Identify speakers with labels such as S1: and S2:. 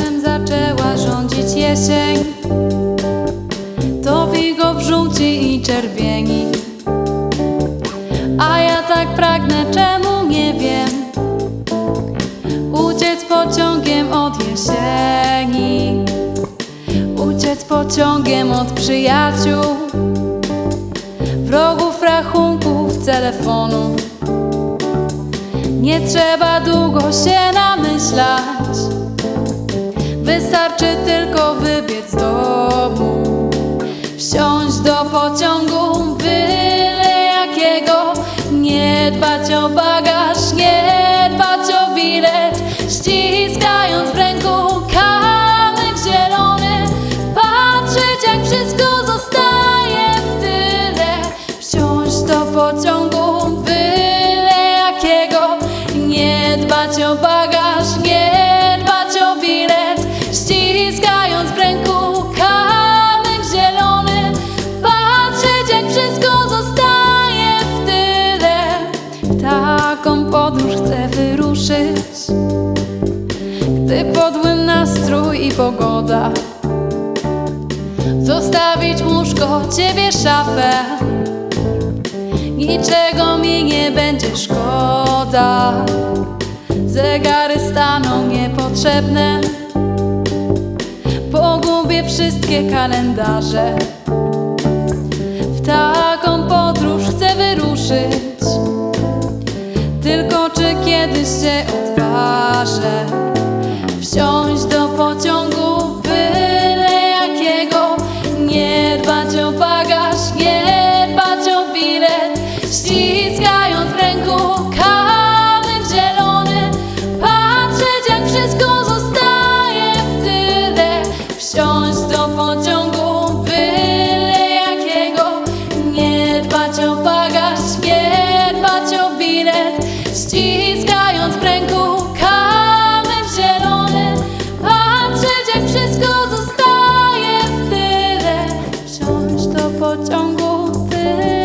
S1: światem zaczęła rządzić jesień, topi go w żółci i czerwieni. A ja tak pragnę, czemu nie wiem, uciec pociągiem od jesieni, uciec pociągiem od przyjaciół, wrogów, rachunków, telefonu. Nie trzeba długo się namyślać, wystarczy tylko wybiec z domu, wsiąść do pociągu byle jakiego, nie dbać o bagaż, nie dbać o bilet, ściskając w ręku kamyk zielony, patrzeć jak wszystko zostaje w tyle, wsiąść do pociągu byle jakiego, nie dbać o bagaż, nie dbać o bilet, ściskając w ręku kamyk zielony, patrzeć jak wszystko zostaje w tyle. W taką podróż chcę wyruszyć, gdy podły nastrój i pogoda, zostawić łóżko, ciebie, szafę, niczego mi nie będzie szkoda. Zegary staną niepotrzebne, pogubię wszystkie kalendarze. W taką podróż chcę wyruszyć, tylko czy kiedyś się odważę, wsiąść do pociągu byle jakiego, nie dbać o bagaż, nie dbać o bilet, ściskając w ręku kamyk zielony, patrzeć jak wszystko zostaje w tyle, wsiąść do pociągu byle jakiego, nie dbać o bagaż, nie dbać o bilet, ściskając w ręku kamyk zielony, patrzeć jak wszystko zostaje w tyle, wsiąść do pociągu byle